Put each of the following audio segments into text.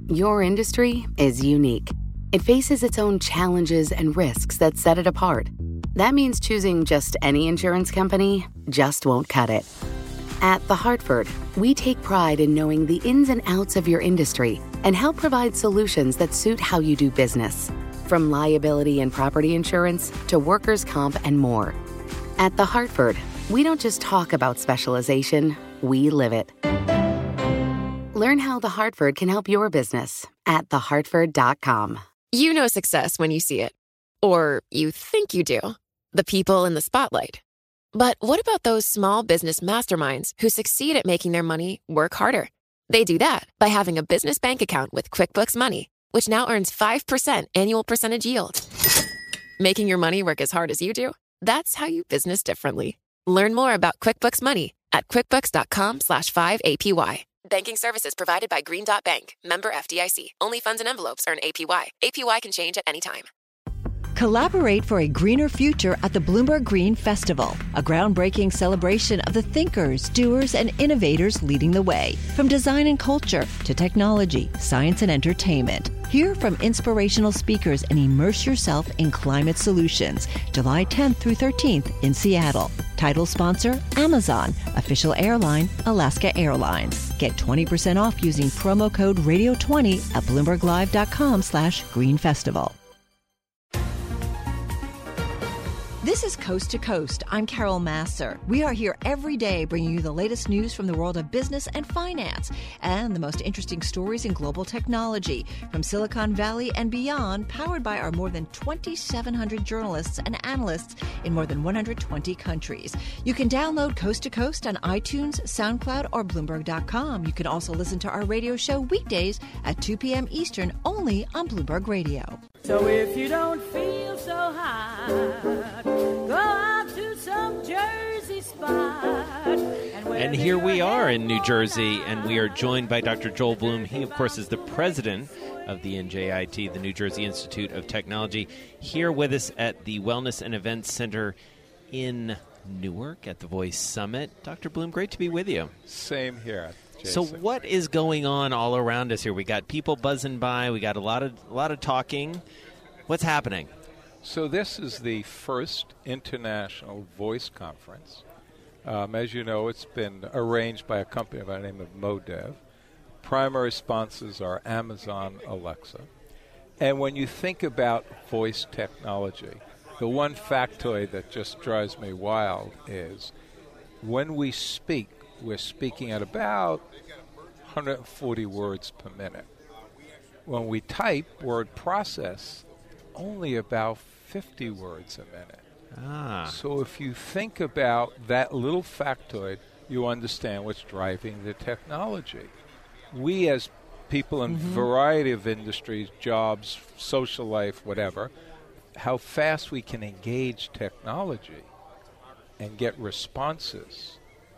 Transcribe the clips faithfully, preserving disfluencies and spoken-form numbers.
Your industry is unique. It faces its own challenges and risks that set it apart. That means choosing just any insurance company just won't cut it. At The Hartford, we take pride in knowing the ins and outs of your industry and help provide solutions that suit how you do business. From liability and property insurance to workers' comp and more. At The Hartford, we don't just talk about specialization, we live it. Learn how The Hartford can help your business at the hartford dot com. You know success when you see it. Or you think you do. The people in the spotlight. But what about those small business masterminds who succeed at making their money work harder? They do that by having a business bank account with QuickBooks Money, which now earns five percent annual percentage yield. Making your money work as hard as you do? That's how you business differently. Learn more about QuickBooks Money at quickbooks.com slash 5APY. Banking services provided by Green Dot Bank. Member F D I C. Only funds and envelopes earn A P Y. A P Y can change at any time. Collaborate for a greener future at the Bloomberg Green Festival, a groundbreaking celebration of the thinkers, doers, and innovators leading the way. From design and culture to technology, science, and entertainment. Hear from inspirational speakers and immerse yourself in climate solutions. July tenth through thirteenth in Seattle. Title sponsor, Amazon. Official airline, Alaska Airlines. Get twenty percent off using promo code radio twenty at bloomberglive.com slash green festival. This is Coast to Coast. I'm Carol Masser. We are here every day bringing you the latest news from the world of business and finance and the most interesting stories in global technology from Silicon Valley and beyond, powered by our more than twenty-seven hundred journalists and analysts in more than one hundred twenty countries. You can download Coast to Coast on iTunes, SoundCloud, or Bloomberg dot com. You can also listen to our radio show weekdays at two p.m. Eastern only on Bloomberg Radio. So if you don't feel so hot, go out to some Jersey spot. And, and here we are in New Jersey, and we are joined by Doctor Joel Bloom. He, of course, is the president of the N J I T, the New Jersey Institute of Technology, here with us at the Wellness and Events Center in Newark at the Voice Summit. Doctor Bloom, great to be with you. Same here. Jason. So what is going on all around us here? We got people buzzing by. We got a lot of a lot of talking. What's happening? So this is the first international voice conference. Um, as you know, it's been arranged by a company by the name of Modev. Primary sponsors are Amazon, Alexa. And when you think about voice technology, the one factoid that just drives me wild is when we speak, we're speaking at about one hundred forty words per minute. When we type, word process, only about fifty words a minute. Ah. So if you think about that little factoid, you understand what's driving the technology. We as people in a mm-hmm. variety of industries, jobs, social life, whatever, how fast we can engage technology and get responses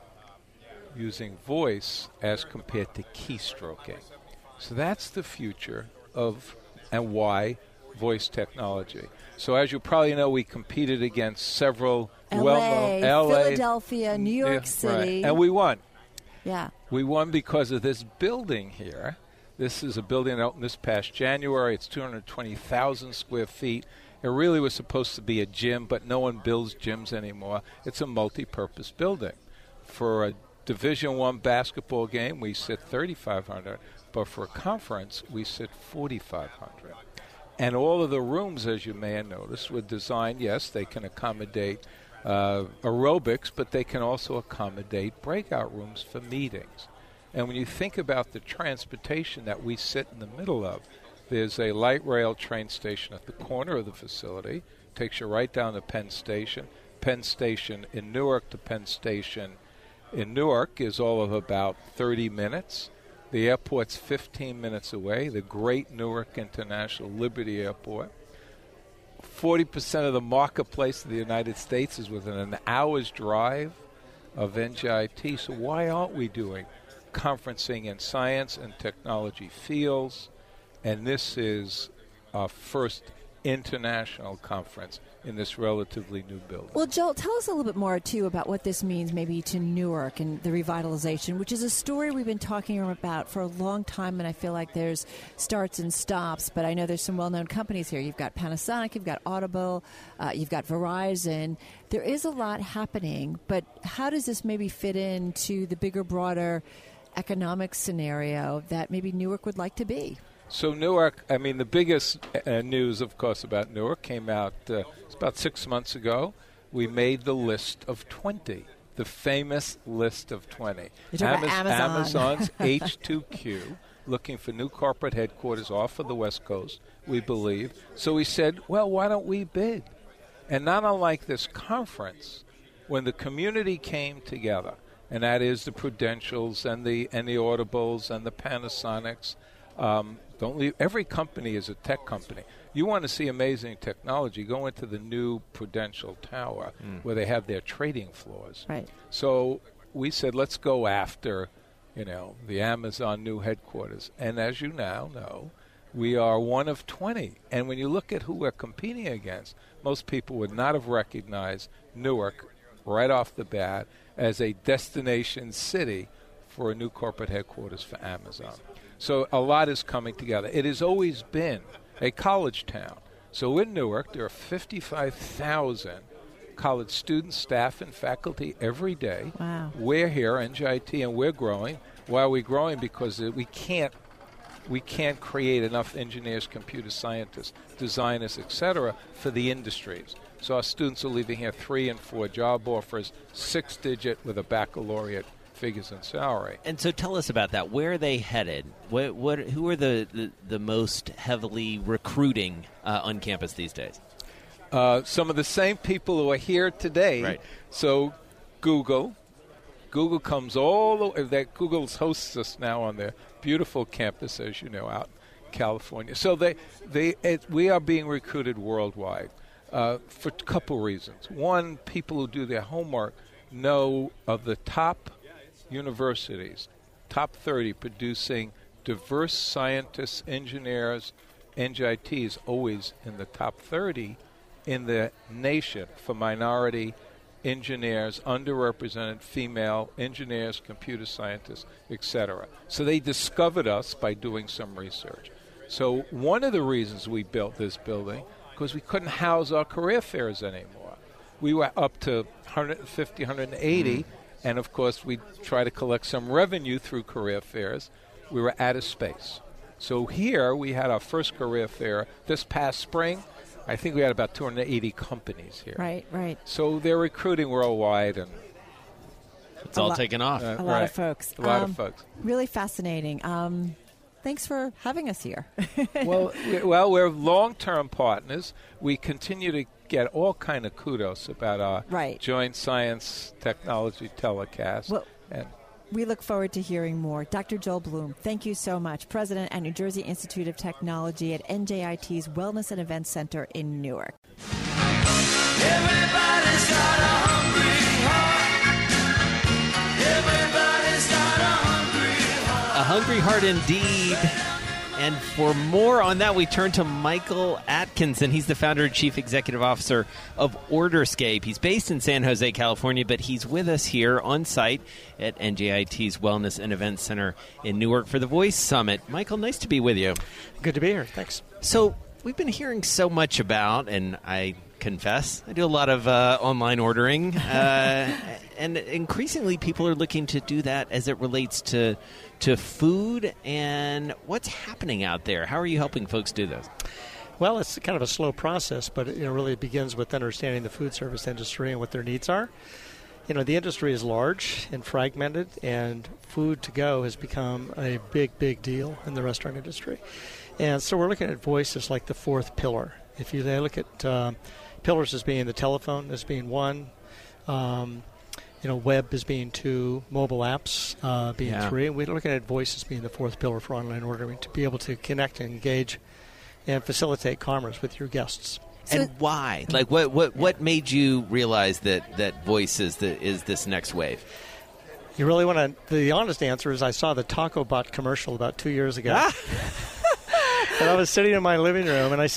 using voice as compared to keystroking. So that's the future of and why voice technology. So as you probably know, we competed against several L A, well-known L A, Philadelphia, New York yeah, City. Right. And we won. Yeah. We won because of this building here. This is a building that opened this past January. It's two hundred twenty thousand square feet. It really was supposed to be a gym, but no one builds gyms anymore. It's a multi-purpose building. For a Division One basketball game, we sit thirty-five hundred, but for a conference, we sit forty-five hundred. And all of the rooms, as you may have noticed, were designed, yes, they can accommodate uh, aerobics, but they can also accommodate breakout rooms for meetings. And when you think about the transportation that we sit in the middle of, there's a light rail train station at the corner of the facility, takes you right down to Penn Station. Penn Station in Newark to Penn Station in Newark is all of about thirty minutes. The airport's fifteen minutes away, the great Newark International Liberty Airport. forty percent of the marketplace of the United States is within an hour's drive of N J I T. So why aren't we doing conferencing in science and technology fields? And this is our first international conference in this relatively new building. Well, Joel, tell us a little bit more, too, about what this means maybe to Newark and the revitalization, which is a story we've been talking about for a long time, and I feel like there's starts and stops, but I know there's some well-known companies here. You've got Panasonic, you've got Audible, uh, you've got Verizon. There is a lot happening, but how does this maybe fit into the bigger, broader economic scenario that maybe Newark would like to be? So Newark, I mean, the biggest uh, news, of course, about Newark came out uh, it's about six months ago. We made the list of twenty, the famous list of twenty. You're talking about Amazon. Amazon's H two Q, looking for new corporate headquarters off of the West Coast, we believe. So we said, well, why don't we bid? And not unlike this conference, when the community came together, and that is the Prudentials and the and the Audibles and the Panasonics, um, don't leave. Every company is a tech company. You want to see amazing technology, go into the new Prudential Tower mm. where they have their trading floors. Right. So we said, let's go after, you know, the Amazon new headquarters. And as you now know, we are one of twenty. And when you look at who we're competing against, most people would not have recognized Newark right off the bat as a destination city for a new corporate headquarters for Amazon. So a lot is coming together. It has always been a college town. So in Newark, there are fifty-five thousand college students, staff, and faculty every day. Wow. We're here, N J I T, and we're growing. Why are we growing? Because we can't we can't create enough engineers, computer scientists, designers, et cetera, for the industries. So our students are leaving here three and four job offers, six-digit with a baccalaureate figures and salary. And so tell us about that. Where are they headed? What, what, who are the, the, the most heavily recruiting uh, on campus these days? Uh, some of the same people who are here today. Right. So Google. Google comes all the way. That Google hosts us now on their beautiful campus, as you know, out in California. So they, they, it, we are being recruited worldwide uh, for a couple reasons. One, people who do their homework know of the top universities, top thirty, producing diverse scientists, engineers. N J I T is always in the top thirty in the nation for minority engineers, underrepresented female engineers, computer scientists, et cetera. So they discovered us by doing some research. So one of the reasons we built this building, because we couldn't house our career fairs anymore. We were up to one hundred fifty, one hundred eighty, mm. and of course we try to collect some revenue through career fairs. We were out of space. So here we had our first career fair this past spring. I think we had about two hundred eighty companies here. Right, right. So they're recruiting worldwide, and it's all taken off. Uh, a lot right. of folks. A lot um, of folks. Really fascinating. Um, thanks for having us here. well, we, well, we're long-term partners. We continue to get all kind of kudos about our right. joint science technology telecast. Well, and we look forward to hearing more. Doctor Joel Bloom, thank you so much. President at New Jersey Institute of Technology at N J I T's Wellness and Events Center in Newark. Everybody's got a hungry heart. Everybody's got a hungry heart. A hungry heart indeed. And for more on that, we turn to Michael Atkinson. He's the founder and chief executive officer of Orderscape. He's based in San Jose, California, but he's with us here on site at N J I T's Wellness and Events Center in Newark for the Voice Summit. Michael, nice to be with you. Good to be here. Thanks. So we've been hearing so much about, and I confess, I do a lot of uh, online ordering, uh, and increasingly people are looking to do that as it relates to to food and what's happening out there. How are you helping folks do this? Well, it's kind of a slow process, but it you know, really begins with understanding the food service industry and what their needs are. You know, the industry is large and fragmented, and food to go has become a big, big deal in the restaurant industry. And so we're looking at voice as like the fourth pillar. If you look at uh, pillars as being the telephone as being one, um, you know, web as being two, mobile apps uh, being yeah. three, and we're looking at voice as being the fourth pillar for online ordering to be able to connect and engage and facilitate commerce with your guests. So and why? Like, what what, what made you realize that, that voice is the is this next wave? You really want to? The honest answer is I saw the Taco Bot commercial about two years ago, and I was sitting in my living room, and I said,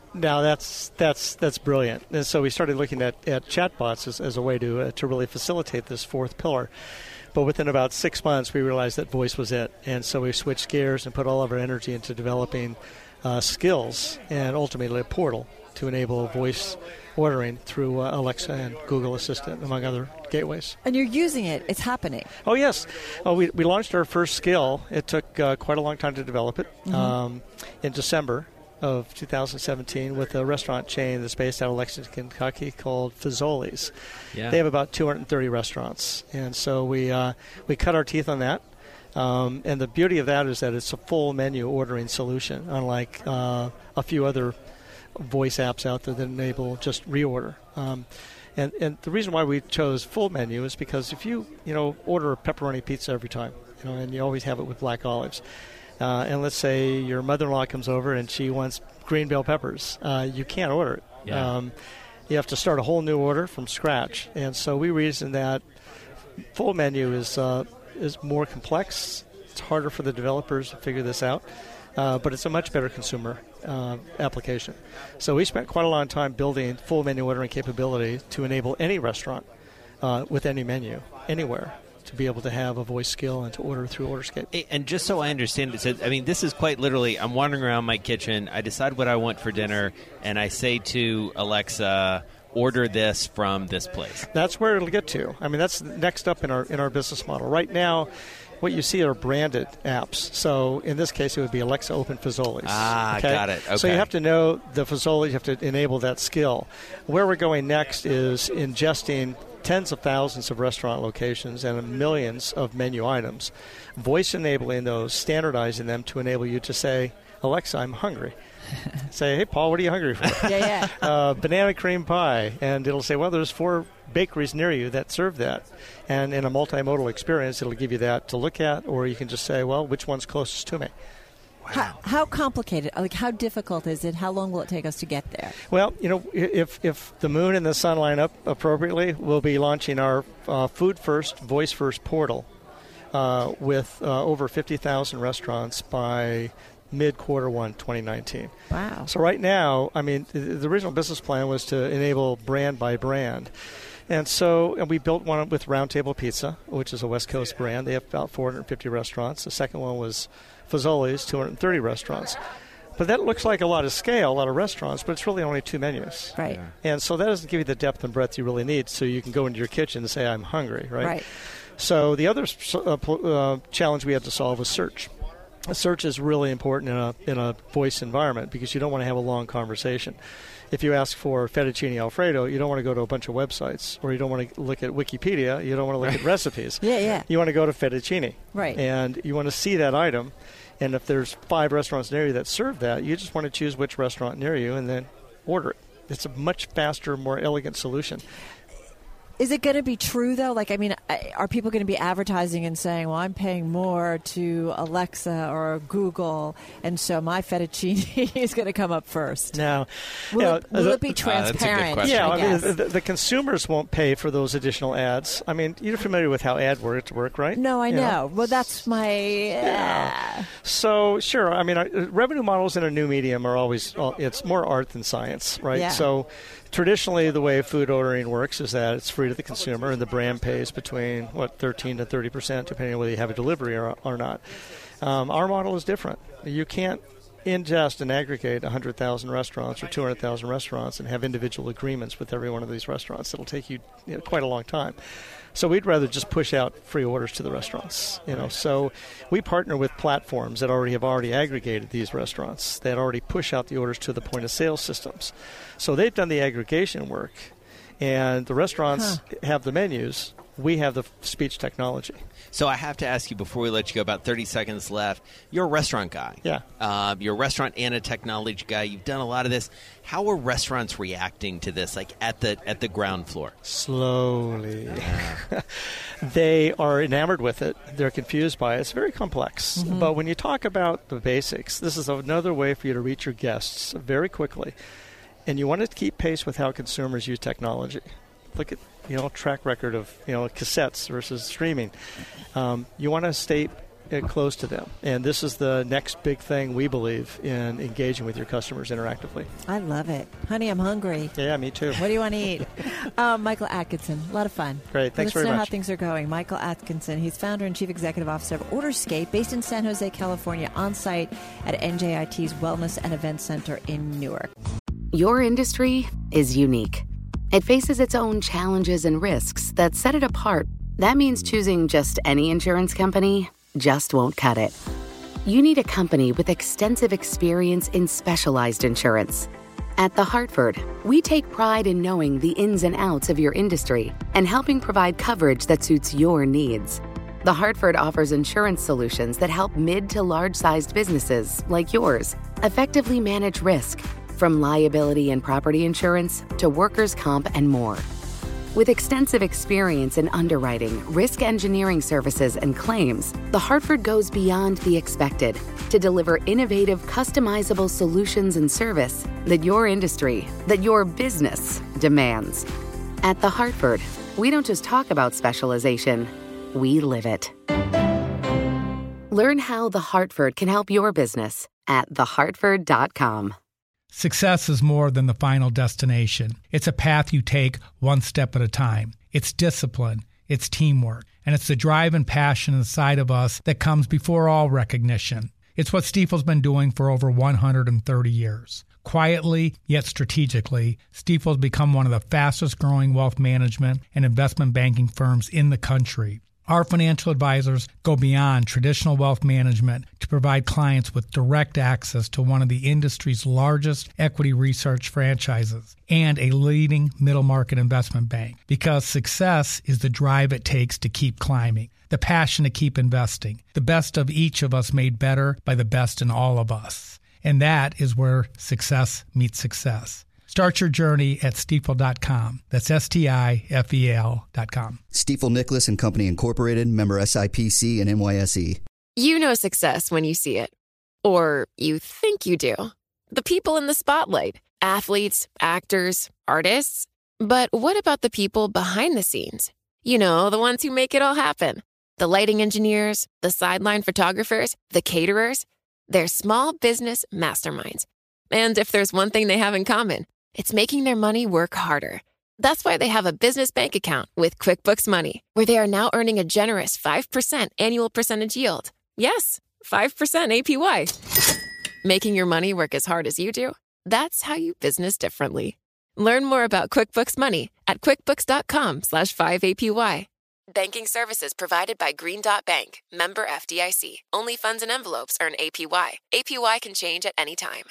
Now that's that's that's brilliant. And so we started looking at, at chatbots as, as a way to uh, to really facilitate this fourth pillar. But within about six months, we realized that voice was it, and so we switched gears and put all of our energy into developing uh, skills and ultimately a portal to enable voice ordering through uh, Alexa and Google Assistant, among other gateways. And you're using it. It's happening. Oh, yes. Oh, we, we launched our first skill. It took uh, quite a long time to develop it Mm-hmm. um, in December of two thousand seventeen with a restaurant chain that's based out of Lexington, Kentucky called Fazoli's. Yeah. They have about two hundred thirty restaurants. And so we uh, we cut our teeth on that. Um, and the beauty of that is that it's a full menu ordering solution, unlike uh, a few other voice apps out there that enable just reorder. Um, and, and the reason why we chose full menu is because if you, you know, order a pepperoni pizza every time, you know, and you always have it with black olives, uh, and let's say your mother-in-law comes over and she wants green bell peppers, uh, you can't order it. Yeah. Um, you have to start a whole new order from scratch. And so we reason that full menu is uh, is more complex. It's harder for the developers to figure this out. Uh, but it's a much better consumer uh, application. So we spent quite a long time building full menu ordering capability to enable any restaurant uh, with any menu, anywhere, to be able to have a voice skill and to order through OrderScape. Hey, and just so I understand it, so, I mean, this is quite literally, I'm wandering around my kitchen, I decide what I want for dinner, and I say to Alexa, order this from this place. That's where it'll get to. I mean, that's next up in our in our business model. Right now, what you see are branded apps. So in this case, it would be Alexa Open Fazoli's. Ah, okay? got it. Okay. So you have to know the Fazoli. You have to enable that skill. Where we're going next is ingesting tens of thousands of restaurant locations and millions of menu items, voice enabling those, standardizing them to enable you to say, Alexa, I'm hungry. Say, hey, Paul, what are you hungry for? Yeah, yeah. uh, banana cream pie. And it'll say, well, there's four bakeries near you that serve that. And in a multimodal experience, it'll give you that to look at, or you can just say, well, which one's closest to me? How, how complicated, like how difficult is it? How long will it take us to get there? Well, you know, if if the moon and the sun line up appropriately, we'll be launching our uh, Food First, Voice First portal uh, with uh, over fifty thousand restaurants by mid-quarter one, twenty nineteen. Wow. So right now, I mean, the, the original business plan was to enable brand by brand. And so and we built one with Round Table Pizza, which is a West Coast brand. They have about four hundred fifty restaurants. The second one was Fazoli's, two hundred thirty restaurants. But that looks like a lot of scale, a lot of restaurants, but it's really only two menus. Right. Yeah. And so that doesn't give you the depth and breadth you really need, so you can go into your kitchen and say, I'm hungry, right? Right. So the other uh, uh, challenge we had to solve was search. Search is really important in a in a voice environment because you don't want to have a long conversation. If you ask for fettuccine Alfredo, you don't want to go to a bunch of websites, or you don't want to look at Wikipedia, you don't want to look at recipes. Yeah, yeah. You want to go to fettuccine. Right. And you want to see that item. And if there's five restaurants near you that serve that, you just want to choose which restaurant near you and then order it. It's a much faster, more elegant solution. Is it going to be true, though? Like, I mean, I- are people going to be advertising and saying, well, I'm paying more to Alexa or Google, and so my fettuccine is going to come up first? Now, Will, you know, it, will the- it be that's a good transparent? question. Yeah, I I mean, guess? the, the consumers won't pay for those additional ads. I mean, you're familiar with how ad work, work right? No, I You know. Well, that's my... Yeah. So, sure, I mean, uh, revenue models in a new medium are always, uh, it's more art than science, right? Yeah. So, traditionally, the way food ordering works is that it's free to the consumer, and the brand pays between, what, thirteen to thirty percent, depending on whether you have a delivery or, or not. Um, our model is different. You can't ingest and aggregate one hundred thousand restaurants or two hundred thousand restaurants and have individual agreements with every one of these restaurants. It'll take you, you know, quite a long time. So we'd rather just push out free orders to the restaurants, you know. So we partner with platforms that already have already aggregated these restaurants, that already push out the orders to the point of sale systems. So they've done the aggregation work, and the restaurants Huh. have the menus. We have the speech technology. So I have to ask you before we let you go, about thirty seconds left. You're a restaurant guy. Yeah. Uh, you're a restaurant and a technology guy. You've done a lot of this. How are restaurants reacting to this, like at the at the ground floor? Slowly. They are enamored with it. They're confused by it. It's very complex. Mm-hmm. But when you talk about the basics, this is another way for you to reach your guests very quickly. And you want to keep pace with how consumers use technology. Look at, you know, track record of, you know, cassettes versus streaming. Um, you want to stay uh, close to them. And this is the next big thing we believe in engaging with your customers interactively. I love it. Honey, I'm hungry. Yeah, me too. What do you want to eat? um, Michael Atkinson, a lot of fun. Great, thanks Let us very know much. how things are going. Michael Atkinson, he's founder and chief executive officer of Orderscape, based in San Jose, California, on site at N J I T's Wellness and Events Center in Newark. Your industry is unique. It faces its own challenges and risks that set it apart. That means choosing just any insurance company just won't cut it. You need a company with extensive experience in specialized insurance. At The Hartford, we take pride in knowing the ins and outs of your industry and helping provide coverage that suits your needs. The Hartford offers insurance solutions that help mid to large-sized businesses like yours effectively manage risk, from liability and property insurance to workers' comp and more. With extensive experience in underwriting, risk engineering services, and claims, The Hartford goes beyond the expected to deliver innovative, customizable solutions and service that your industry, that your business demands. At The Hartford, we don't just talk about specialization, we live it. Learn how The Hartford can help your business at the hartford dot com. Success is more than the final destination. It's a path you take one step at a time. It's discipline, it's teamwork, and it's the drive and passion inside of us that comes before all recognition. It's what Stifel's been doing for over one hundred thirty years. Quietly, yet strategically, Stifel's become one of the fastest growing wealth management and investment banking firms in the country. Our financial advisors go beyond traditional wealth management to provide clients with direct access to one of the industry's largest equity research franchises and a leading middle market investment bank, because success is the drive it takes to keep climbing, the passion to keep investing, the best of each of us made better by the best in all of us. And that is where success meets success. Start your journey at stifel dot com. That's S T I F E L dot com. Stifel Nicholas and Company Incorporated, member S I P C and N Y S E. You know success when you see it. Or you think you do. The people in the spotlight. Athletes, actors, artists. But what about the people behind the scenes? You know, the ones who make it all happen. The lighting engineers, the sideline photographers, the caterers. They're small business masterminds. And if there's one thing they have in common, it's making their money work harder. That's why they have a business bank account with QuickBooks Money, where they are now earning a generous five percent annual percentage yield. Yes, five percent A P Y. Making your money work as hard as you do? That's how you business differently. Learn more about QuickBooks Money at quickbooks.com slash 5APY. Banking services provided by Green Dot Bank, member F D I C. Only funds and envelopes earn A P Y. A P Y can change at any time.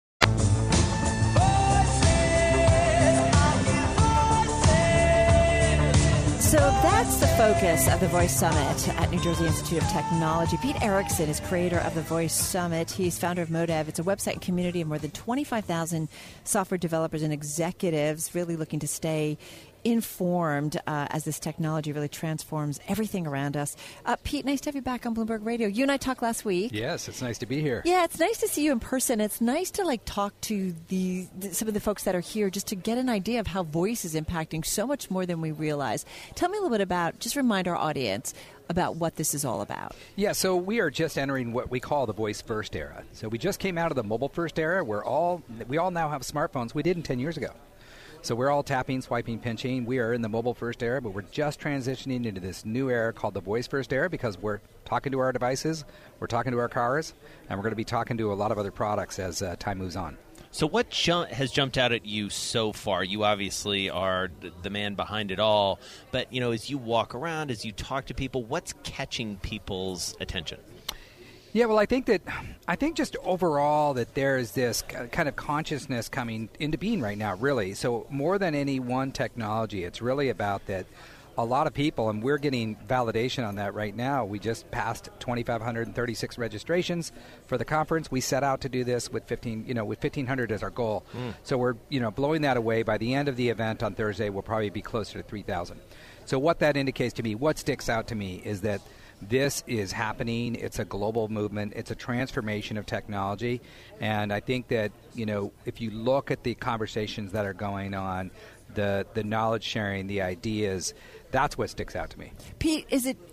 So that's the focus of the Voice Summit at New Jersey Institute of Technology. Pete Erickson is creator of the Voice Summit. He's founder of Modev. It's a website and community of more than twenty-five thousand software developers and executives really looking to stay informed uh, as this technology really transforms everything around us. Uh, Pete, nice to have you back on Bloomberg Radio. You and I talked last week. Yes, it's nice to be here. Yeah, it's nice to see you in person. It's nice to like talk to the, the some of the folks that are here just to get an idea of how voice is impacting so much more than we realize. Tell me a little bit about, just remind our audience about what this is all about. Yeah, so we are just entering what we call the voice first era. So we just came out of the mobile first era where all we all now have smartphones we didn't ten years ago. So we're all tapping, swiping, pinching. We are in the mobile first era, but we're just transitioning into this new era called the voice first era because we're talking to our devices, we're talking to our cars, and we're going to be talking to a lot of other products as uh, time moves on. So what ju- has jumped out at you so far? You obviously are th- the man behind it all, but you know, as you walk around, as you talk to people, what's catching people's attention? Yeah, well, I think that I think just overall that there's this kind of consciousness coming into being right now, really. So more than any one technology, it's really about that a lot of people, and we're getting validation on that right now. We just passed two thousand five hundred thirty-six registrations for the conference. We set out to do this with fifteen, you know, with fifteen hundred as our goal. Mm. So we're, you know, blowing that away. By the end of the event on Thursday, we'll probably be closer to three thousand. So what that indicates to me, what sticks out to me, is that this is happening. It's a global movement. It's a transformation of technology. And I think that, you know, if you look at the conversations that are going on, the the knowledge sharing, the ideas, that's what sticks out to me. Pete, is it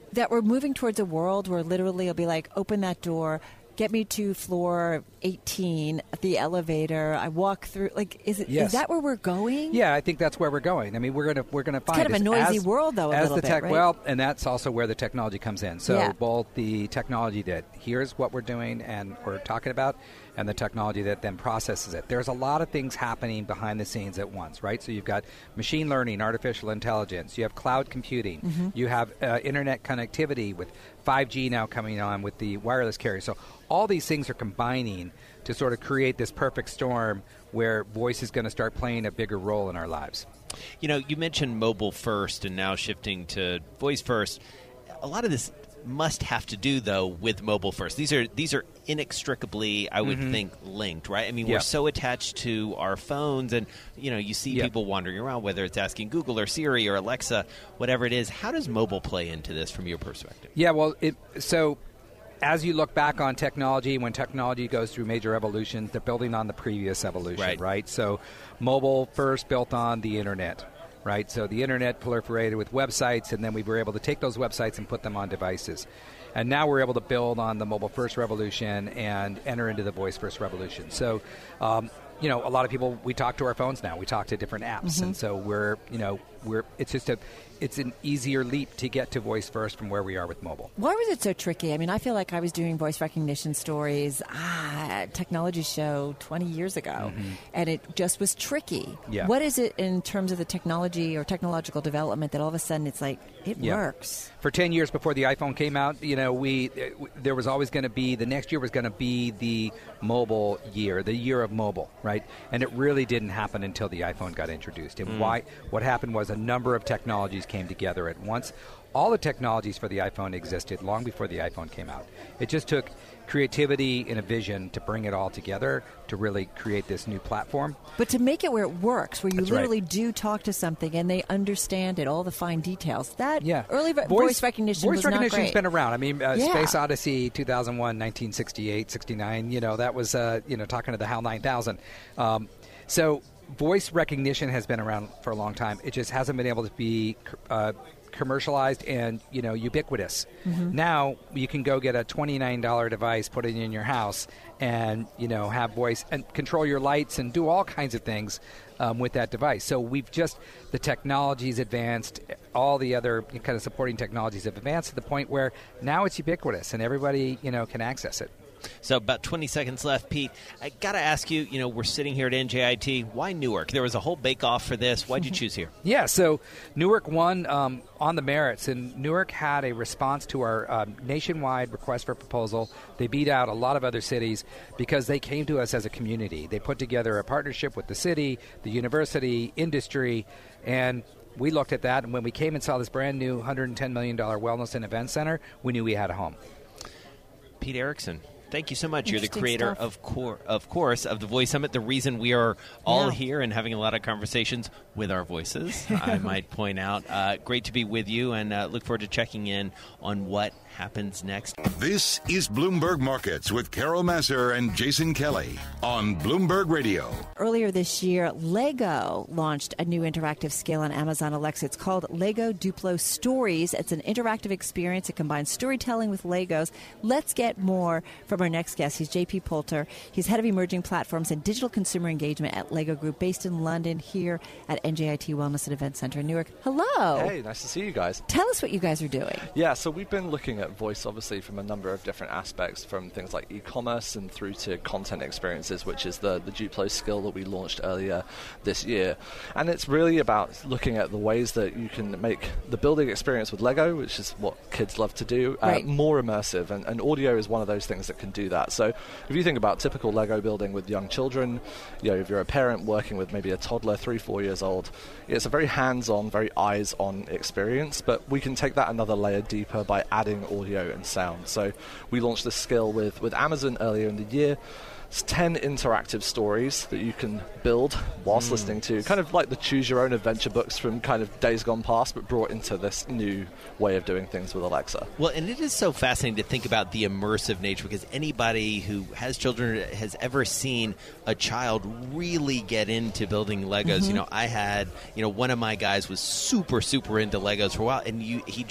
that we're moving towards a world where literally it'll be like, open that door, get me to floor eighteen at the elevator. I walk through. Like, is it? Yes. Is that where we're going? Yeah, I think that's where we're going. I mean, we're gonna we're gonna find kind of a is noisy as, world, though. A as little the bit, tech, right? well, and that's also where the technology comes in. So Yeah. both the technology that here's what we're doing and we're talking about, and the technology that then processes it. There's a lot of things happening behind the scenes at once, right? So you've got machine learning, artificial intelligence. You have cloud computing. Mhm. You have uh, internet connectivity with five G now coming on with the wireless carrier. So all these things are combining to sort of create this perfect storm where voice is going to start playing a bigger role in our lives. You know, you mentioned mobile first and now shifting to voice first. A lot of this must have to do, though, with mobile first. These are these are inextricably, I would Mhm. think, linked, right? I mean, Yeah. we're so attached to our phones, and, you know, you see Yeah. people wandering around, whether it's asking Google or Siri or Alexa, whatever it is. How does mobile play into this from your perspective? Yeah, well, it, so as you look back on technology, when technology goes through major evolutions, they're building on the previous evolution, Right. right? So mobile first built on the internet, right? So the internet proliferated with websites, and then we were able to take those websites and put them on devices. And now we're able to build on the mobile first revolution and enter into the voice first revolution. So, um, you know, a lot of people, we talk to our phones now. We talk to different apps. Mhm. And so we're, you know, we're, it's just a, it's an easier leap to get to voice first from where we are with mobile. Why was it so tricky? I mean, I feel like I was doing voice recognition stories, ah, technology show twenty years ago, Mhm. and it just was tricky. Yeah. What is it in terms of the technology or technological development that all of a sudden it's like, it Yeah. works? For ten years before the iPhone came out, you know, we uh, w- there was always going to be, the next year was going to be the mobile year, the year of mobile, right? And it really didn't happen until the iPhone got introduced. And Mm. why? What happened was a number of technologies came together at once. All the technologies for the iPhone existed long before the iPhone came out. It just took creativity and a vision to bring it all together to really create this new platform. But to make it where it works, where you That's right. literally do talk to something and they understand it, all the fine details, that Yeah. early vo- voice, recognition Voice was recognition's not great. been around. I mean, uh, Yeah. Space Odyssey, two thousand one, nineteen sixty-eight, sixty-nine, you know, that was, uh, you know, talking to the HAL nine thousand. Um, so voice recognition has been around for a long time. It just hasn't been able to be uh, commercialized and, you know, ubiquitous. Mhm. Now you can go get a twenty-nine dollars device, put it in your house, and, you know, have voice and control your lights and do all kinds of things um, with that device. So we've just, the technology's advanced, all the other kind of supporting technologies have advanced to the point where now it's ubiquitous and everybody, you know, can access it. So about twenty seconds left, Pete. I got to ask you, you know, we're sitting here at N J I T. Why Newark? There was a whole bake-off for this. Why'd you choose here? Yeah, so Newark won um, on the merits, and Newark had a response to our um, nationwide request for proposal. They beat out a lot of other cities because they came to us as a community. They put together a partnership with the city, the university, industry, and we looked at that, and when we came and saw this brand new one hundred ten million dollars wellness and event center, we knew we had a home. Pete Erickson, thank you so much. You're the Interesting creator, stuff. of, cor- of course, of the Voice Summit, the reason we are all Yeah. here and having a lot of conversations with our voices, I might point out. Uh, great to be with you, and uh, look forward to checking in on what happens next. This is Bloomberg Markets with Carol Masser and Jason Kelly on Bloomberg Radio. Earlier this year, Lego launched a new interactive skill on Amazon Alexa. It's called Lego Duplo Stories. It's an interactive experience. It combines storytelling with Legos. Let's get more from our next guest. He's J P Poulter. He's head of emerging platforms and digital consumer engagement at Lego Group, based in London, here at N J I T Wellness and Event Center in Newark. Hello. Hey, nice to see you guys. Tell us what you guys are doing. Yeah, so we've been looking at voice, obviously, from a number of different aspects, from things like e-commerce and through to content experiences, which is the, the Duplo skill that we launched earlier this year. And it's really about looking at the ways that you can make the building experience with Lego, which is what kids love to do, uh, Right. more immersive. And, and audio is one of those things that can do that. So if you think about typical Lego building with young children, you know, if you're a parent working with maybe a toddler, three, four years old, it's a very hands-on, very eyes-on experience, but we can take that another layer deeper by adding audio and sound. So we launched this skill with, with Amazon earlier in the year. It's ten interactive stories that you can build whilst Mm. listening to, kind of like the choose your own adventure books from kind of days gone past, but brought into this new way of doing things with Alexa. Well, and it is so fascinating to think about the immersive nature, because anybody who has children has ever seen a child really get into building Legos. Mm-hmm. You know, I had, you know, one of my guys was super, super into Legos for a while, and you, he just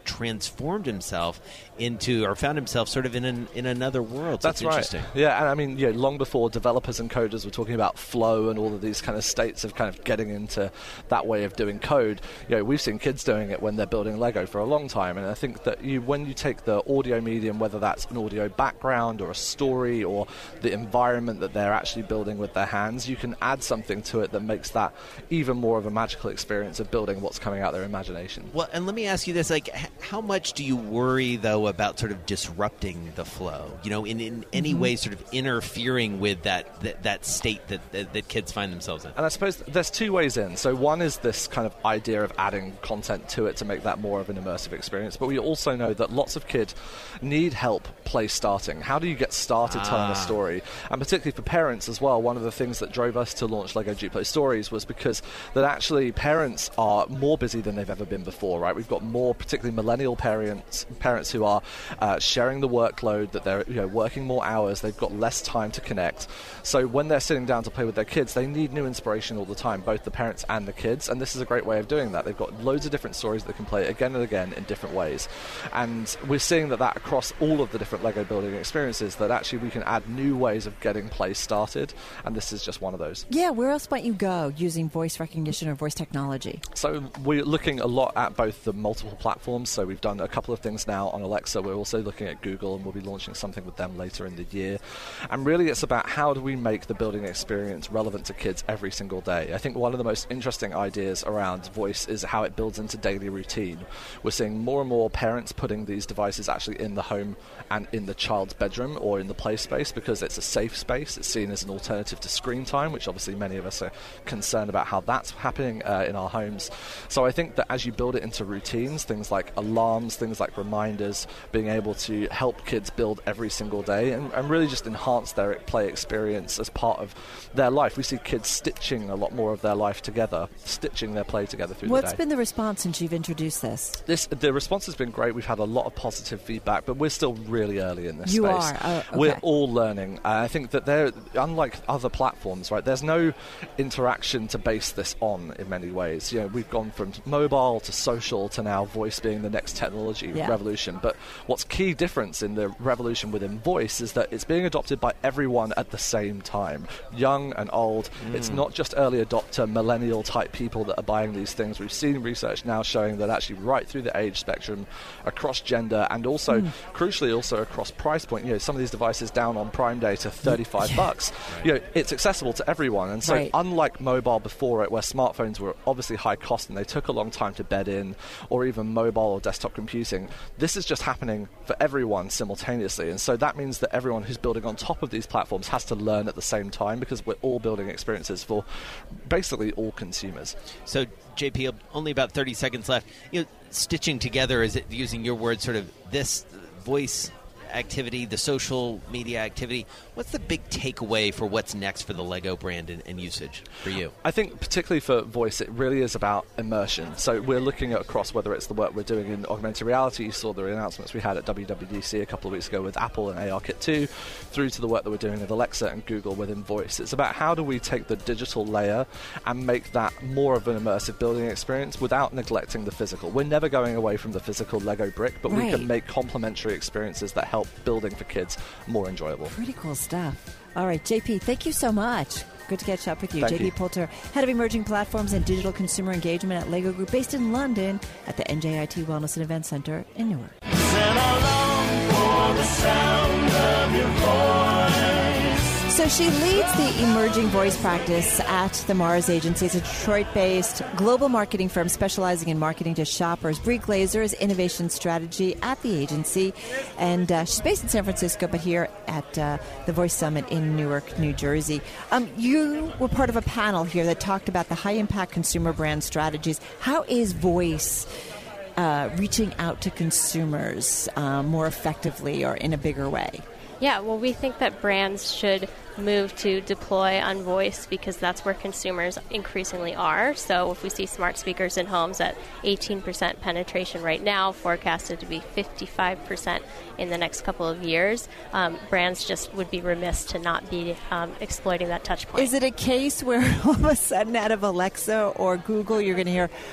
transformed himself into, or found himself sort of in an, in another world. So That's it's right. interesting. Yeah, and I mean, you know, long before developers and coders were talking about flow and all of these kind of states of kind of getting into that way of doing code, you know, we've seen kids doing it when they're building Lego for a long time. And I think that you, when you take the audio medium, whether that's an audio background or a story or the environment that they're actually building with their hands, you can add something to it that makes that even more of a magical experience of building what's coming out of their imagination. Well, and let me ask you this, like, h- how much do you worry, though, about sort of disrupting the flow, you know, in, in any Mm-hmm. way sort of interfering with that, that, that state that, that, that kids find themselves in? And I suppose there's two ways in. So one is this kind of idea of adding content to it to make that more of an immersive experience. But we also know that lots of kids need help play starting. How do you get started Ah. telling a story? And particularly for parents as well, one of the things that drove us to launch Lego Duplo Stories was because that actually parents are more busy than they've ever been before, right? We've got more, particularly millennial parents, parents who are uh, sharing the workload, that they're you know working more hours, they've got less time to connect. So when they're sitting down to play with their kids, they need new inspiration all the time, both the parents and the kids, and this is a great way of doing that. They've got loads of different stories that can play again and again in different ways. And we're seeing that that across all of the different Lego building experiences, that actually we can add new ways of getting play started, and this is just one of those. Yeah, where else might you go using voice recognition or voice technology? So we're looking a lot at both the multiple platforms. So we've done a couple of things now on Alexa. We're also looking at Google, and we'll be launching something with them later in the year. And really it's about how do we make the building experience relevant to kids every single day. I think one of the most interesting ideas around voice is how it builds into daily routine. We're seeing more and more parents putting these devices actually in the home and in the child's bedroom or in the play space because it's a safe space. It's seen as an alternative to screen time, which obviously many of us are concerned about how that's happening uh, in our homes. So I think that as you build it into routines, things like alarms, things like reminders, being able to help kids build every single day and, and really just enhance their play experience as part of their life. We see kids stitching a lot more of their life together, stitching their play together through What's the day. been the response since you've introduced this? This, the response has been great. We've had a lot of positive feedback, but we're still really early in this You space. are? Oh, okay. We're all learning. Uh, I think that they're, unlike other platforms, right, there's no interaction to base this on in many ways. You know, we've gone from mobile to social to now voice being the next technology Yeah. revolution. But what's key difference in the revolution within voice is that it's being adopted by everyone at the same time, young and old. Mm. It's not just early adopter, millennial type people that are buying these things. We've seen research now showing that actually right through the age spectrum, across gender, and also, Mm. crucially, also across price point. You know, some of these devices down on Prime Day to thirty-five bucks. You know, it's accessible to everyone. And so, Right. unlike mobile before it, where smartphones were obviously high cost and they took a long time to bed in, or even mobile or desktop computing, this is just happening for everyone simultaneously. And so that means that everyone who's building on top of these platforms has to learn at the same time, because we're all building experiences for basically all consumers. So, J P, only about thirty seconds left. You know, stitching together, is it, using your words, sort of this voice activity, the social media activity, what's the big takeaway for what's next for the Lego brand and, and usage for you? I think particularly for voice, it really is about immersion. So we're looking at across whether it's the work we're doing in augmented reality. You saw the announcements we had at W W D C a couple of weeks ago with Apple and ARKit two, through to the work that we're doing with Alexa and Google within voice. It's about how do we take the digital layer and make that more of an immersive building experience without neglecting the physical. We're never going away from the physical Lego brick, but we Right. can make complementary experiences that help building for kids more enjoyable. Pretty cool stuff. All right, J P, thank you so much. Good to catch up with you. Thank J P you. Poulter, Head of Emerging Platforms and Digital Consumer Engagement at Lego Group, based in London at the N J I T Wellness and Event Center in Newark. Send along for the sound of your voice. So she leads the emerging voice practice at the Mars Agency. It's a Detroit-based global marketing firm specializing in marketing to shoppers. Brie Glazer is innovation strategy at the agency, and uh, she's based in San Francisco, but here at uh, the Voice Summit in Newark, New Jersey. Um, you were part of a panel here that talked about the high-impact consumer brand strategies. How is voice uh, reaching out to consumers uh, more effectively or in a bigger way? Yeah, well, we think that brands should move to deploy on voice because that's where consumers increasingly are. So if we see smart speakers in homes at eighteen percent penetration right now, forecasted to be fifty-five percent in the next couple of years, um, brands just would be remiss to not be um, exploiting that touch point. Is it a case where all of a sudden out of Alexa or Google you're going to hear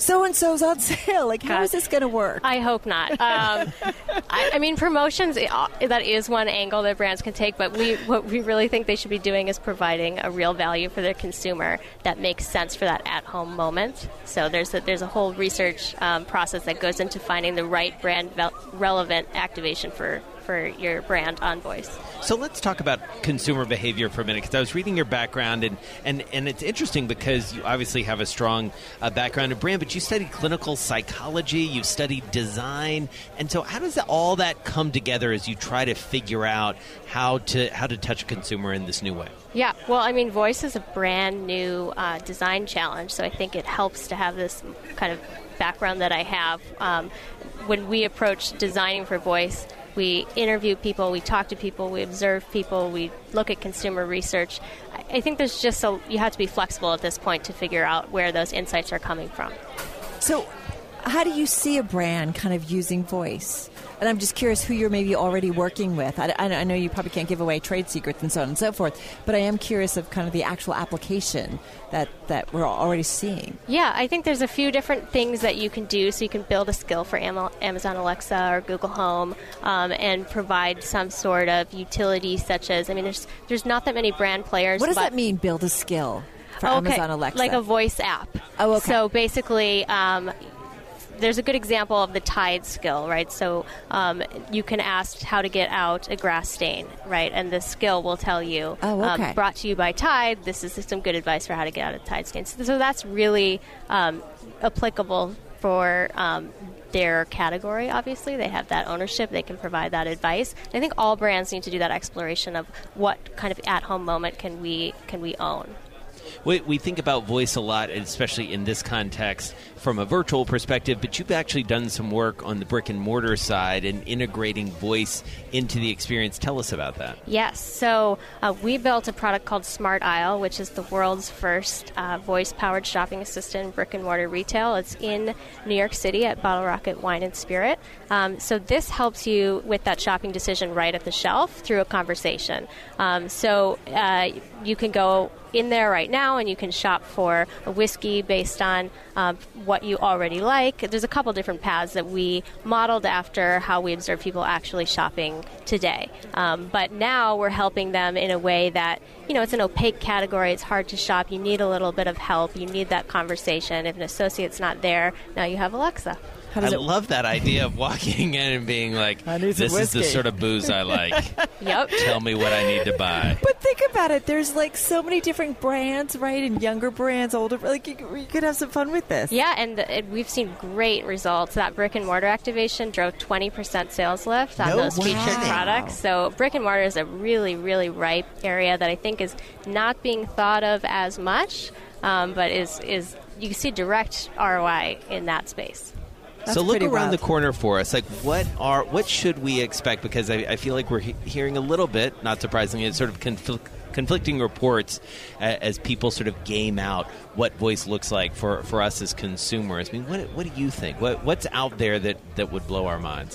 so and so's on sale. Like, how God. is this going to work? I hope not. Um, I, I mean, promotions, that is one angle that brands can take, but we what we really think they should be doing is providing a real value for their consumer that makes sense for that at-home moment. So there's a, there's a whole research um, process that goes into finding the right brand ve- relevant activation for, for your brand on voice. So let's talk about consumer behavior for a minute, because I was reading your background, and, and, and it's interesting because you obviously have a strong uh, background in brand, but you studied clinical psychology, you've studied design, and so how does all that come together as you try to figure out how to how to touch a consumer in this new way? Yeah, well, I mean, voice is a brand new uh, design challenge, so I think it helps to have this kind of background that I have. Um, when we approach designing for voice, we interview people, we talk to people, we observe people, we look at consumer research. I think there's just a, you have to be flexible at this point to figure out where those insights are coming from. So how do you see a brand kind of using voice? And I'm just curious who you're maybe already working with. I, I know you probably can't give away trade secrets and so on and so forth, but I am curious of kind of the actual application that, that we're already seeing. Yeah, I think there's a few different things that you can do. So you can build a skill for Am- Amazon Alexa or Google Home um, and provide some sort of utility such as, I mean, there's there's not that many brand players. What does but that mean, build a skill for okay, Amazon Alexa? Like a voice app. Oh, okay. So basically... Um, there's a good example of the Tide skill, right? So um, you can ask how to get out a grass stain, right? And the skill will tell you, oh, okay. um, brought to you by Tide, this is some good advice for how to get out of Tide stain. So, so that's really um, applicable for um, their category, obviously. They have that ownership. They can provide that advice. And I think all brands need to do that exploration of what kind of at-home moment can we can we own. We, we think about voice a lot, especially in this context, from a virtual perspective, but you've actually done some work on the brick-and-mortar side and integrating voice into the experience. Tell us about that. Yes. So uh, we built a product called Smart Aisle, which is the world's first uh, voice-powered shopping assistant in brick-and-mortar retail. It's in New York City at Bottle Rocket Wine and Spirit. Um, so this helps you with that shopping decision right at the shelf through a conversation. Um, so uh, you can go in there right now and you can shop for a whiskey based on um, what you already like. There's a couple different paths that we modeled after how we observe people actually shopping today. Um, but now we're helping them in a way that, you know, it's an opaque category. It's hard to shop. You need a little bit of help. You need that conversation. If an associate's not there, now you have Alexa. I love that idea of walking in and being like, this is the sort of booze I like. Yep. Tell me what I need to buy. But think about it. There's like so many different brands, right? And younger brands, older. Like you, you could have some fun with this. Yeah, and it, we've seen great results. That brick and mortar activation drove twenty percent sales lift on No those way. featured Wow. products. So brick and mortar is a really, really ripe area that I think is not being thought of as much, um, but is is you see direct R O I in that space. That's so look pretty around wild. the corner for us. Like, what are what should we expect? Because I, I feel like we're he- hearing a little bit, not surprisingly, it's sort of confl- conflicting reports uh, as people sort of game out what voice looks like for, for us as consumers. I mean, what what do you think? What what's out there that, that would blow our minds?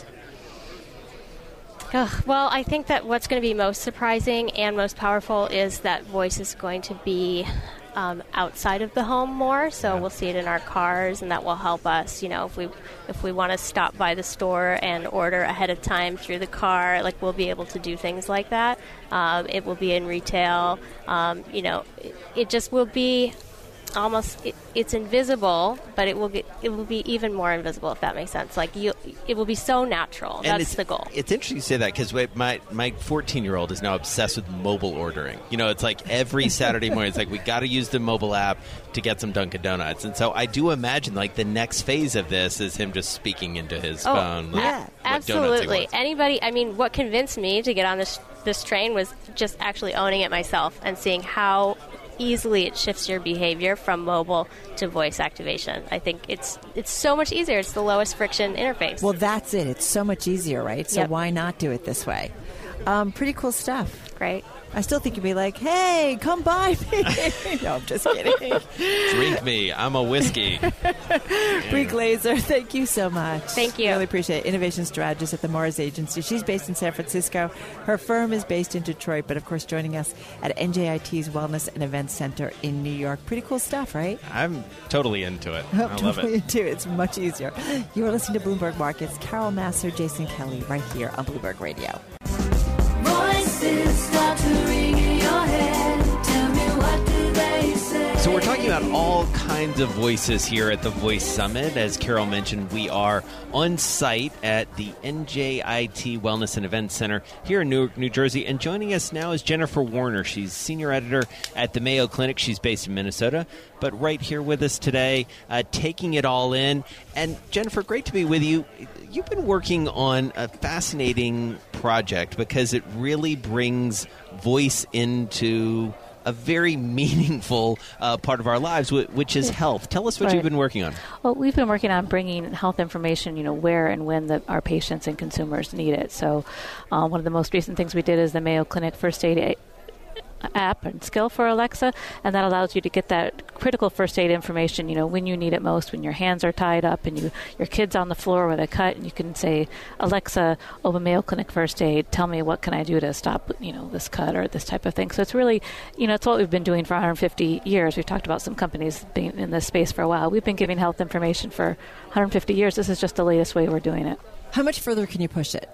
Ugh, well, I think that what's going to be most surprising and most powerful is that voice is going to be um, outside of the home more. So yeah. We'll see it in our cars, and that will help us. You know, if we if we want to stop by the store and order ahead of time through the car, like we'll be able to do things like that. Um, it will be in retail. Um, you know, it, it just will be. Almost, it, it's invisible, but it will get it will be even more invisible if that makes sense. Like you, it will be so natural. And That's it's, the goal. It's interesting you say that because my my fourteen year old is now obsessed with mobile ordering. You know, it's like every Saturday morning, it's like we got to use the mobile app to get some Dunkin' Donuts. And so I do imagine like the next phase of this is him just speaking into his oh, phone. Like, yeah, what donuts he absolutely. wants. Anybody, I mean, what convinced me to get on this this train was just actually owning it myself and seeing how easily it shifts your behavior from mobile to voice activation. I think it's it's so much easier. It's the lowest friction interface. Well, that's it. It's so much easier, right? So Yep. why not do it this way? Um, pretty cool stuff. Great. I still think you'd be like, hey, come by me. No, I'm just kidding. Drink me. I'm a whiskey. Brie Glazer, thank you so much. Thank you. Really appreciate it. Innovation strategist at the Mars Agency. She's based in San Francisco. Her firm is based in Detroit, but of course joining us at N J I T's Wellness and Events Center in New York. Pretty cool stuff, right? I'm totally into it. I'm I love totally it. into it. It's much easier. You are listening to Bloomberg Markets. Carol Masser, Jason Kelly, right here on Bloomberg Radio. Voices start to ring in your head. Tell me, what do they say? So we're talking about all kinds of voices here at the Voice Summit. As Carol mentioned, we are on site at the N J I T Wellness and Events Center here in Newark, New Jersey. And joining us now is Jennifer Warner. She's senior editor at the Mayo Clinic. She's based in Minnesota, but right here with us today, uh, taking it all in. And Jennifer, great to be with you. You've been working on a fascinating project because it really brings voice into a very meaningful uh, part of our lives, which is health. Tell us what Right. you've been working on. Well, we've been working on bringing health information, you know, where and when the, our patients and consumers need it. So uh, one of the most recent things we did is the Mayo Clinic First Aid A- app and skill for Alexa, and that allows you to get that critical first aid information, you know, when you need it most, when your hands are tied up and you your kid's on the floor with a cut, and you can say, Alexa, open Mayo Clinic First Aid, tell me what can I do to stop, you know, this cut or this type of thing. So it's really, you know, it's what we've been doing for one hundred fifty years. We've talked about some companies being in this space for a while. We've been giving health information for one hundred fifty years. This is just the latest way we're doing it. How much further can you push it?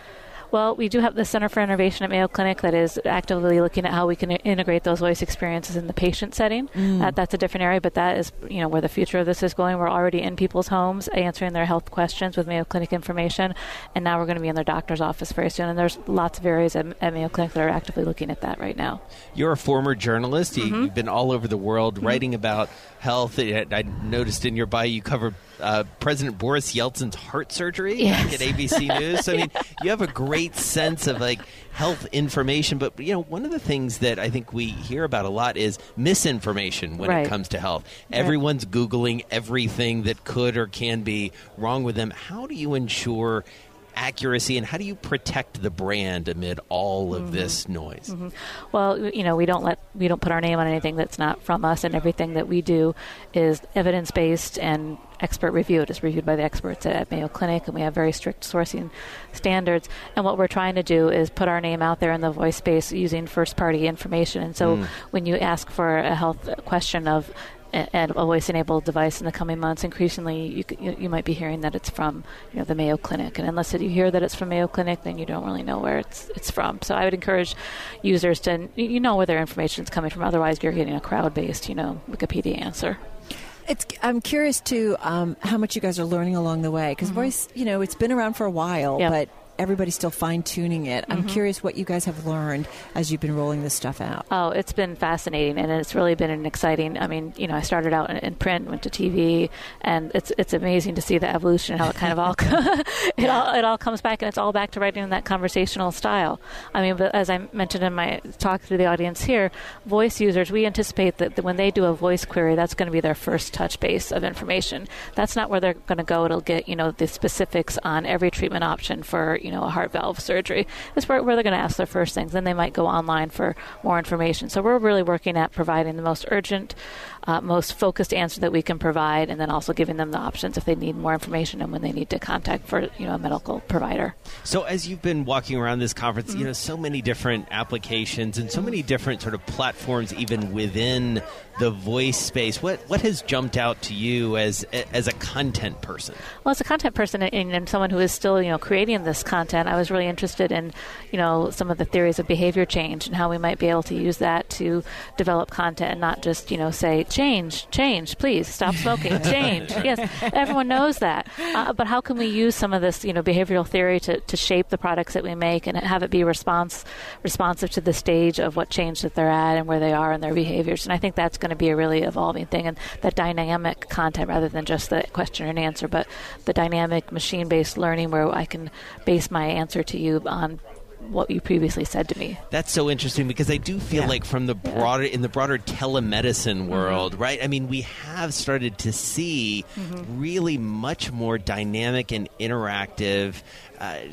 Well, we do have the Center for Innovation at Mayo Clinic that is actively looking at how we can integrate those voice experiences in the patient setting. Mm. Uh, that's a different area, but that is, you know, where the future of this is going. We're already in people's homes answering their health questions with Mayo Clinic information, and now we're going to be in their doctor's office very soon. And there's lots of areas at, at Mayo Clinic that are actively looking at that right now. You're a former journalist. You, Mhm. You've been all over the world Mhm. writing about health. I, I noticed in your bio you covered uh, President Boris Yeltsin's heart surgery Yes. back at A B C News. So, I mean, you have a great sense of like health information. But, you know, one of the things that I think we hear about a lot is misinformation when Right. it comes to health. Right. Everyone's Googling everything that could or can be wrong with them. How do you ensure accuracy, and how do you protect the brand amid all of Mhm. this noise? hmm Well, you know, we don't let we don't put our name on anything that's not from us, and everything that we do is evidence based and expert reviewed. It's reviewed by the experts at Mayo Clinic, and we have very strict sourcing standards. And what we're trying to do is put our name out there in the voice space using first party information. And so, Mm. when you ask for a health question of and a voice-enabled device in the coming months, increasingly you, c- you you might be hearing that it's from, you know, the Mayo Clinic, and unless you hear that it's from Mayo Clinic, then you don't really know where it's it's from. So I would encourage users to you know where their information is coming from. Otherwise, you're getting a crowd-based, you know, Wikipedia answer. It's, I'm curious, too, um, how much you guys are learning along the way. Because voice, you know, it's been around for a while, Yep. but everybody's still fine-tuning it. I'm Mhm. curious what you guys have learned as you've been rolling this stuff out. Oh, it's been fascinating, and it's really been an exciting. I mean, you know, I started out in, in print, went to T V, and it's it's amazing to see the evolution, how it kind of all it all it all comes back, and it's all back to writing in that conversational style. I mean, but as I mentioned in my talk to the audience here, voice users, we anticipate that, that when they do a voice query, that's going to be their first touch base of information. That's not where they're going to go. It'll get, you know, the specifics on every treatment option for, you know, a heart valve surgery. That's where, where they're going to ask their first things. Then they might go online for more information. So we're really working at providing the most urgent, uh, most focused answer that we can provide, and then also giving them the options if they need more information and when they need to contact for, you know, a medical provider. So as you've been walking around this conference, Mm-hmm. you know, so many different applications and so many different sort of platforms even within the voice space. What what has jumped out to you as as a content person? Well, as a content person and, and someone who is still, you know, creating this content, I was really interested in, you know, some of the theories of behavior change and how we might be able to use that to develop content and not just, you know, say, change, change, please, stop smoking, change. Yes, everyone knows that. Uh, but how can we use some of this, you know, behavioral theory to, to shape the products that we make and have it be response responsive to the stage of what change that they're at and where they are in their behaviors? And I think that's going to be a really evolving thing, and that dynamic content rather than just the question and answer, but the dynamic machine-based learning where I can base my answer to you on what you previously said to me. That's so interesting because I do feel Yeah. like from the broader in the broader telemedicine world, Mm-hmm. right? I mean, we have started to see Mhm. really much more dynamic and interactive uh,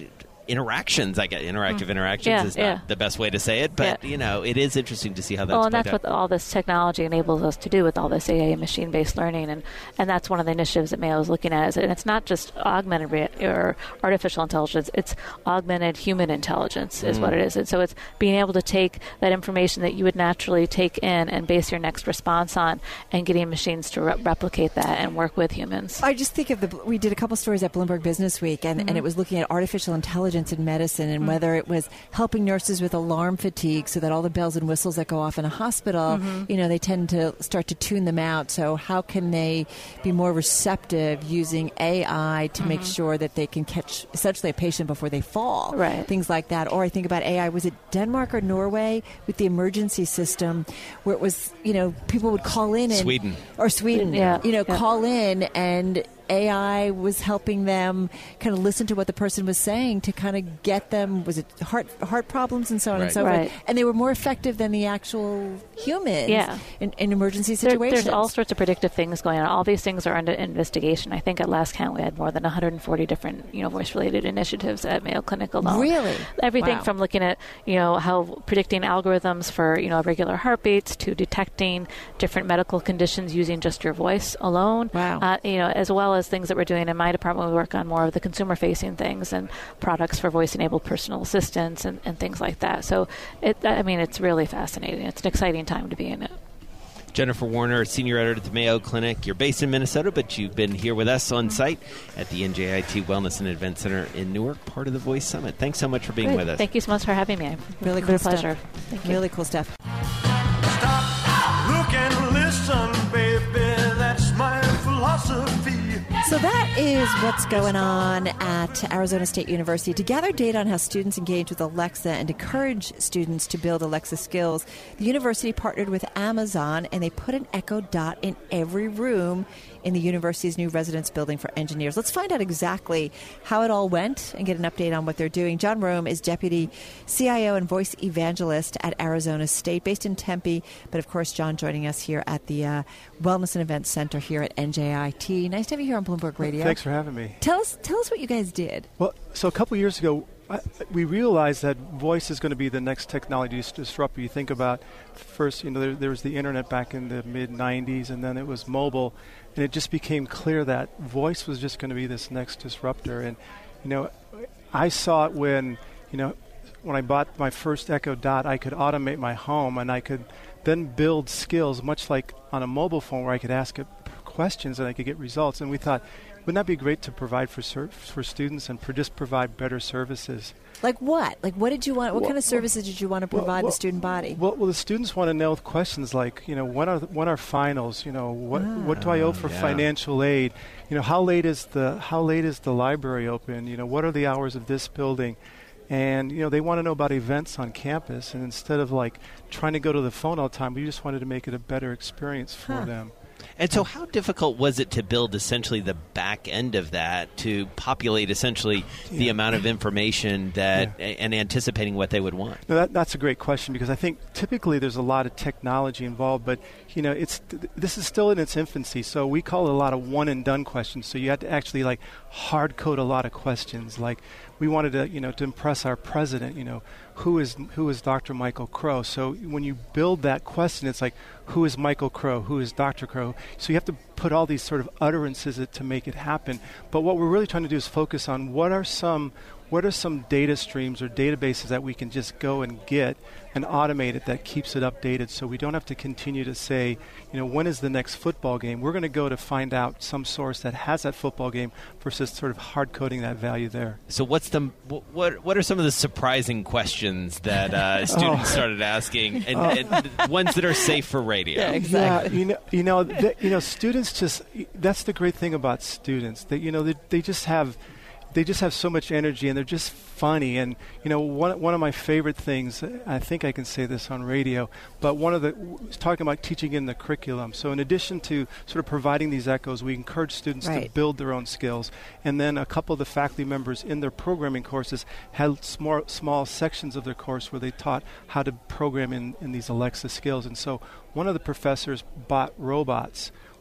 interactions. I get interactive Mm. interactions Yeah, is not yeah. the best way to say it, but Yeah. you know, it is interesting to see how that's well, and played that's out. what all this technology enables us to do with all this A I and machine-based learning, and, and that's one of the initiatives that Mayo is looking at. Is, and it's not just augmented rea- or artificial intelligence; it's augmented human intelligence, is Mm. what it is. And so it's being able to take that information that you would naturally take in and base your next response on, and getting machines to re- replicate that and work with humans. I just think of the. We did a couple stories at Bloomberg Business Week, and, and Mhm. it was looking at artificial intelligence in medicine and Mhm. whether it was helping nurses with alarm fatigue, so that all the bells and whistles that go off in a hospital, Mhm. you know, they tend to start to tune them out. So how can they be more receptive using A I to make Mhm. sure that they can catch essentially a patient before they fall? Right. Things like that. Or I think about A I. Was it Denmark or Norway with the emergency system, where it was, you know, people would call in and Sweden. or Sweden, Yeah. you know, Yeah. call in and A I was helping them kind of listen to what the person was saying to kind of get them, was it heart heart problems and so on Right. and so Right. forth. And they were more effective than the actual humans Yeah. in, in emergency There- situations. there's all sorts of predictive things going on. All these things are under investigation. I think at last count we had more than one hundred forty different, you know, voice-related initiatives at Mayo Clinic alone. Really? Everything Wow. from looking at, you know, how predicting algorithms for, you know, regular heartbeats to detecting different medical conditions using just your voice alone. Wow. Uh, you know, as well as things that we're doing in my department. We work on more of the consumer-facing things and products for voice-enabled personal assistants and, and things like that. So, it, I mean, it's really fascinating. It's an exciting time to be in it. Jennifer Warner, Senior Editor at the Mayo Clinic. You're based in Minnesota, but you've been here with us on site at the N J I T Wellness and Event Center in Newark, part of the Voice Summit. Thanks so much for being Great. with us. Thank you so much for having me. Really It's cool a pleasure. stuff. Thank you. Really cool stuff. Look and listen, baby, that's my philosophy. So that is what's going on at Arizona State University. To gather data on how students engage with Alexa and encourage students to build Alexa skills, the university partnered with Amazon, and they put an Echo Dot in every room in the university's new residence building for engineers. Let's find out exactly how it all went and get an update on what they're doing. John Rome is Deputy C I O and Voice Evangelist at Arizona State, based in Tempe. But, of course, John joining us here at the uh, Wellness and Events Center here at N J I T. Nice to have you here on Bloomberg Radio. Thanks for having me. Tell us, tell us what you guys did. Well, so a couple years ago, I, we realized that voice is going to be the next technology to disrupt. You think about first, you know, there, there was the internet back in the mid nineties, and then it was mobile, and it just became clear that voice was just going to be this next disruptor. And you know, I saw it when, you know, when I bought my first Echo Dot, I could automate my home, and I could then build skills, much like on a mobile phone, where I could ask it questions and I could get results. And we thought, wouldn't that be great to provide for ser- for students and pro- just provide better services? Like what? Like what did you want? What Well, kind of services did you want to well, provide well, the student body? Well, well, the students want to know questions like, you know, when are when are finals? You know, what what do I owe for yeah. financial aid? You know, how late is the how late is the library open? You know, what are the hours of this building? And you know, they want to know about events on campus. And instead of like trying to go to the phone all the time, we just wanted to make it a better experience for Huh. them. And so how difficult was it to build essentially the back end of that to populate essentially the Yeah. amount of information that and anticipating what they would want? No, that, that's a great question, because I think typically there's a lot of technology involved, but you know, it's th- this is still in its infancy. So we call it a lot of one and done questions. So you had to actually like hard code a lot of questions. Like we wanted to, you know, to impress our president. You know, who is who is Doctor Michael Crow? So when you build that question, it's like, who is Michael Crow? Who is Doctor Crow? So you have to put all these sort of utterances to make it happen. But what we're really trying to do is focus on what are some what are some data streams or databases that we can just go and get and automate it that keeps it updated, so we don't have to continue to say, you know, when is the next football game? We're going to go to find out some source that has that football game versus sort of hard coding that value there. So what's the wh- what what are some of the surprising questions that uh, students Oh. started asking, and, Oh. and ones that are safe for radio? Yeah, you know, you know, th- you know, students just. That's the great thing about students. That you know, they, they just have, they just have so much energy, and they're just funny. And you know, one one of my favorite things. I think I can say this on radio, but one of the was talking about teaching in the curriculum. So in addition to sort of providing these echoes, we encourage students to Right. build their own skills. And then a couple of the faculty members in their programming courses had small small sections of their course where they taught how to program in, in these Alexa skills. And so one of the professors bought robots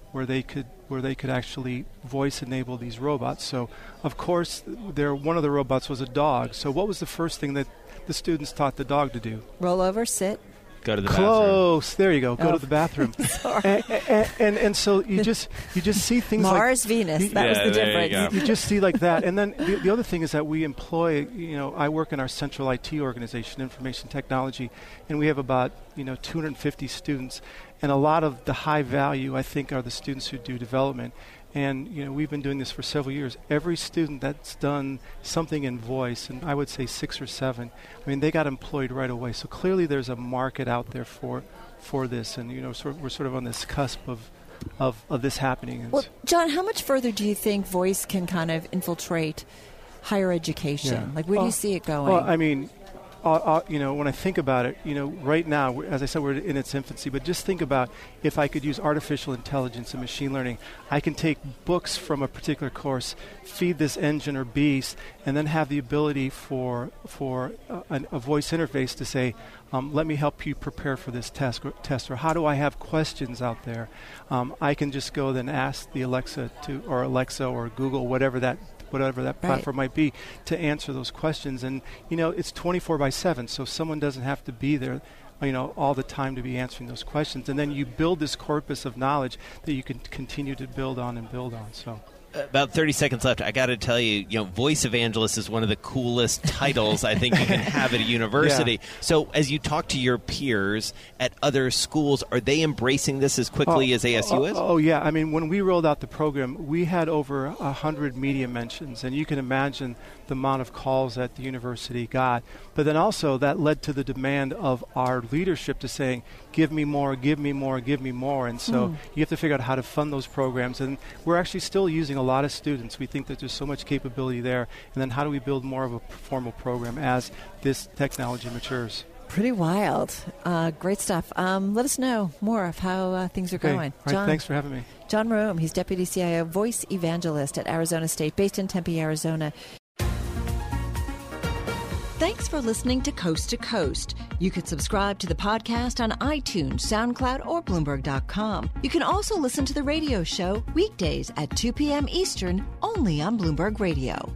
where they could where they could actually voice enable these robots. So, of course, there one of the robots was a dog. So, what was the first thing that the students taught the dog to do? Roll over, sit. Go to the Close. bathroom. There you go. Go Oh. to the bathroom. Sorry. And, and, and and so you just you just see things Mars, like Venus. You, That was Yeah, the there you difference. go. you just see like that. And then the, the other thing is that we employ, you know, I work in our central I T organization, information technology, and we have about, you know, two hundred fifty students. And a lot of the high value, I think, are the students who do development. And, you know, we've been doing this for several years. Every student that's done something in voice, and I would say six or seven, I mean, they got employed right away. So clearly there's a market out there for for this. And, you know, sort of, we're sort of on this cusp of, of, of this happening. And Well, John, how much further do you think voice can kind of infiltrate higher education? Yeah. Like, where do Well- you see it going? Well, I mean, uh, uh, you know, when I think about it, you know, right now, we're- as I said, we're in its infancy, but just think about if I could use artificial intelligence and machine learning, I can take books from a particular course, feed this engine or beast, and then have the ability for for uh, an, a voice interface to say, um, let me help you prepare for this test, or, test, or how do I have questions out there? Um, I can just go then ask the Alexa to, or Alexa or Google, whatever that whatever that Right. platform might be, to answer those questions. And, you know, it's twenty-four by seven, so someone doesn't have to be there, you know, all the time to be answering those questions. And then you build this corpus of knowledge that you can continue to build on and build on. So. About thirty seconds left. I got to tell you, you know, voice evangelist is one of the coolest titles I think you can have at a university. Yeah. So, as you talk to your peers at other schools, are they embracing this as quickly Oh, as A S U oh, is? Oh, yeah. I mean, when we rolled out the program, we had over a hundred media mentions, and you can imagine the amount of calls that the university got. But then also that led to the demand of our leadership to saying, give me more, give me more, give me more. And so Hmm. you have to figure out how to fund those programs. And we're actually still using a lot of students. We think that there's so much capability there. And then how do we build more of a formal program as this technology matures? Pretty wild. Uh, great stuff. Um, let us know more of how uh, things are Okay. going. All right, thanks for having me. John Rome, he's Deputy C I O, Voice Evangelist at Arizona State, based in Tempe, Arizona. Thanks for listening to Coast to Coast. You can subscribe to the podcast on iTunes, SoundCloud, or Bloomberg dot com. You can also listen to the radio show weekdays at two p.m. Eastern, only on Bloomberg Radio.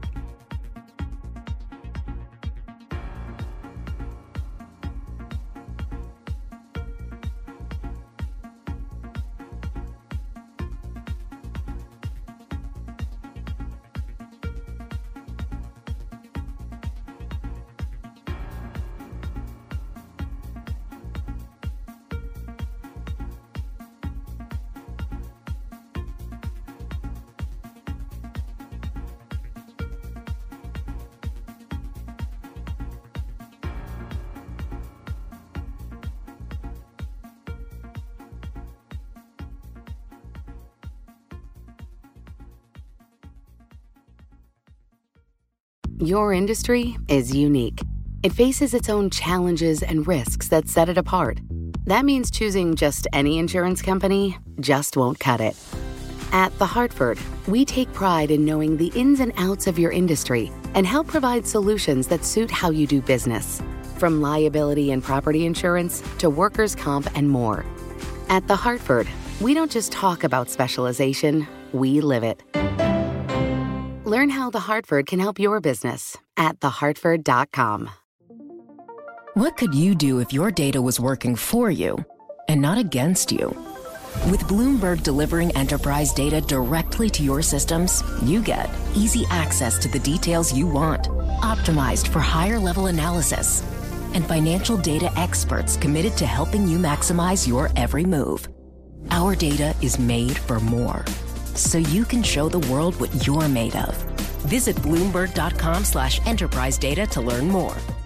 Your industry is unique. It faces its own challenges and risks that set it apart. That means choosing just any insurance company just won't cut it. At The Hartford, we take pride in knowing the ins and outs of your industry and help provide solutions that suit how you do business, from liability and property insurance to workers' comp and more. At The Hartford, we don't just talk about specialization, we live it. Learn how The Hartford can help your business at the hartford dot com. What could you do if your data was working for you and not against you? With Bloomberg delivering enterprise data directly to your systems, you get easy access to the details you want, optimized for higher level analysis, and financial data experts committed to helping you maximize your every move. Our data is made for more, so you can show the world what you're made of. Visit Bloomberg dot com slash enterprise data to learn more.